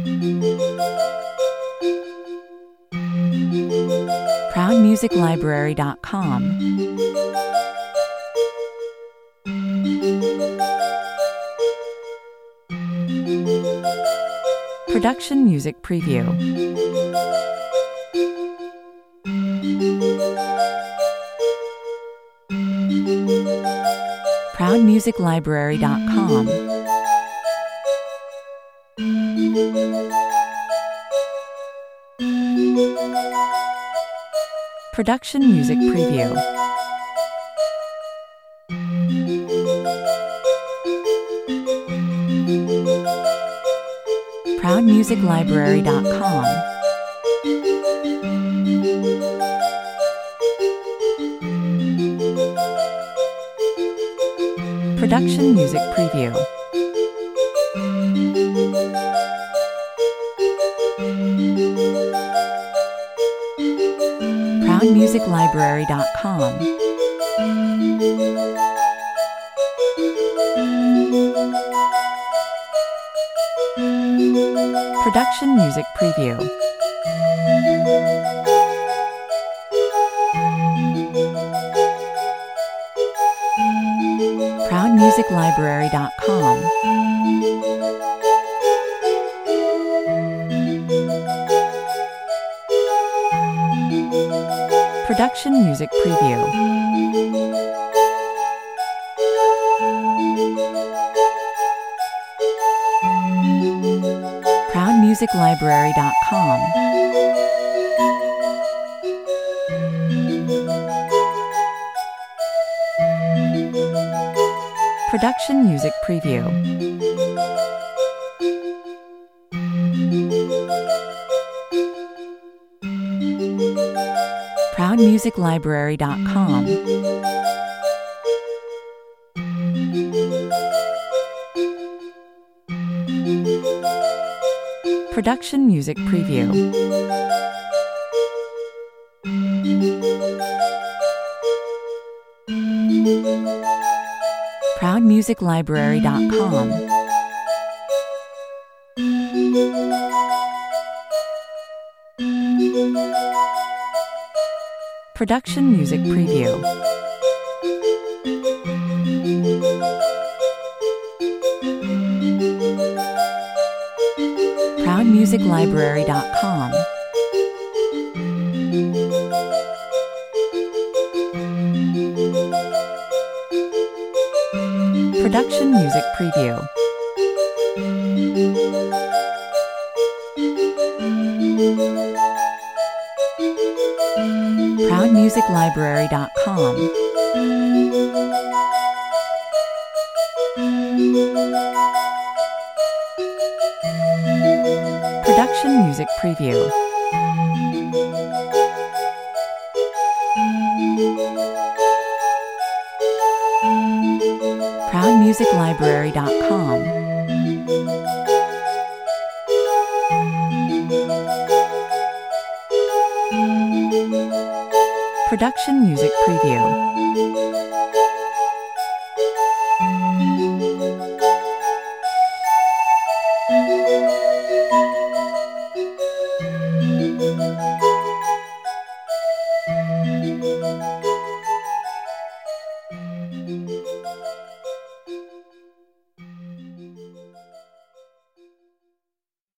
ProudMusicLibrary.com. Production Music Preview. ProudMusicLibrary.com. Production Music Preview. ProudMusicLibrary.com. Production Music Preview. ProudMusicLibrary.com. Production Music Preview. ProudMusicLibrary.com. Production Music Preview. ProudMusicLibrary.com. Production Music Preview. ProudMusicLibrary.com. Production Music Preview. ProudMusicLibrary.com. Production Music Preview. ProudMusicLibrary.com. Production Music Preview. ProudMusicLibrary.com. Production Music Preview. ProudMusicLibrary.com. Production Music Preview.